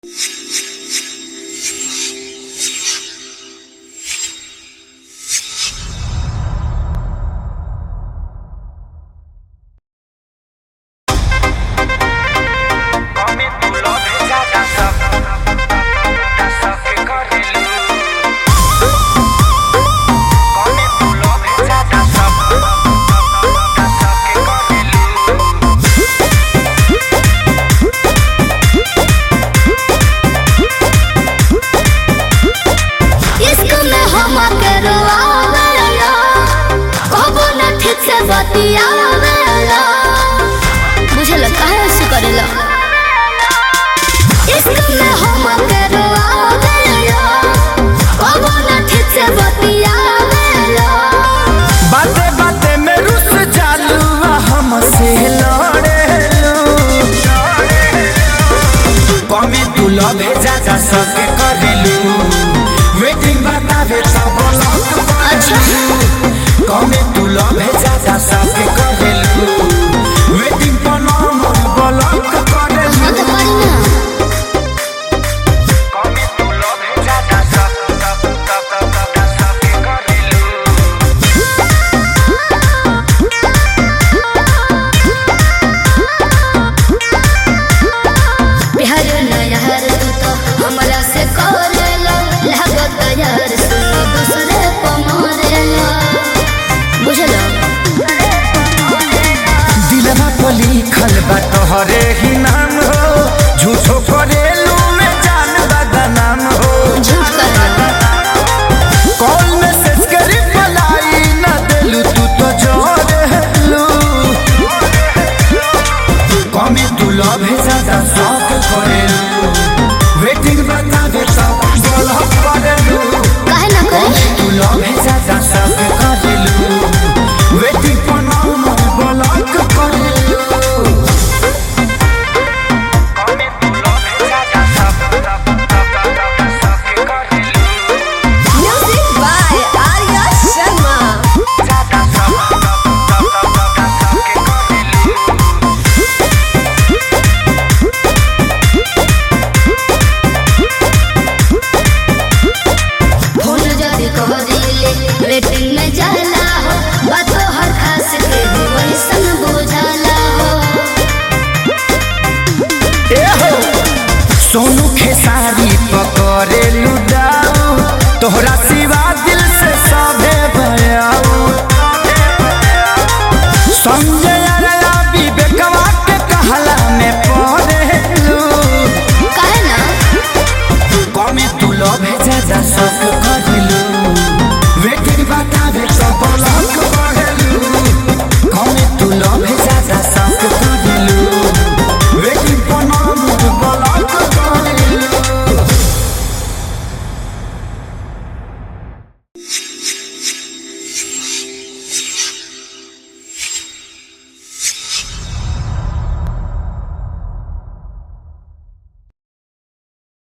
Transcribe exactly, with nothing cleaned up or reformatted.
बुझल काहे ऐसे करेला इश्क में हम करो आवेला कबो न ठीक से बतियावेला बाते बाते में रुस जालू हमसे लड़ेलू कमी तू लव जा सके करेलू वेटिंग बतावे सब लोग अच्छा कमी तू लव जा सके करेलू वेटिंग पर नंबर ब्लॉक करेलू हाँ तो करी ना कमी तू लव जा सके करेलू बिहार नहर तू तो हमरा से करेला लागत यार सुनो दूसरे को मारेला बुझल दिलवा पर लिखल बा तोहरे ही नाम हो झूठो करेलू में जान बदनाम हो झूठ करेला कॉल मैसेज करी पलाई न देलू तू तो जोरेलू कमी तू लव ज्यादा शौक करेलू वेटिंग बतावे सब ब्लॉक करेलू काहे ना करे तू लव ज्यादा शौक करेलू वेटिंग पर नंबर ब्लॉक करेलू music by Arya Sharma phone जदी कह दिले वेटिंग में जाला हो बातो हर खास के वैसन बुझाला हो ए हो सोनू खेसारी पकड़े लुडाऊ तोहरा